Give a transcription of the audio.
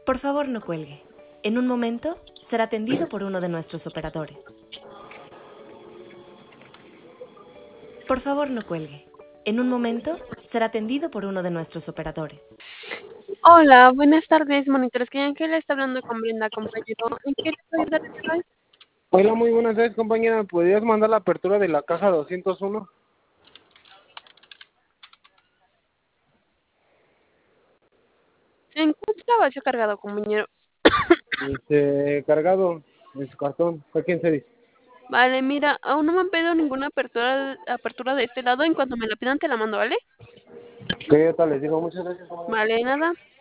Por favor, no cuelgue. En un momento será atendido por uno de nuestros operadores. Por favor, no cuelgue. En un momento será atendido por uno de nuestros operadores. Hola, buenas tardes, monitores. Que Ángel está hablando con Brenda, compañero. ¿En qué le puedo ayudar el día de hoy? Hola, muy buenas tardes, compañera. ¿Podrías mandar la apertura de la caja 201? Se encuentra vacío cargado, compañero. Cargado en su cartón. ¿Fue quién se dice? Vale, mira, aún no me han pedido ninguna apertura de este lado. En cuanto me la pidan, te la mando, ¿vale? Que yo tal les digo, muchas gracias, compañera. Vale, nada.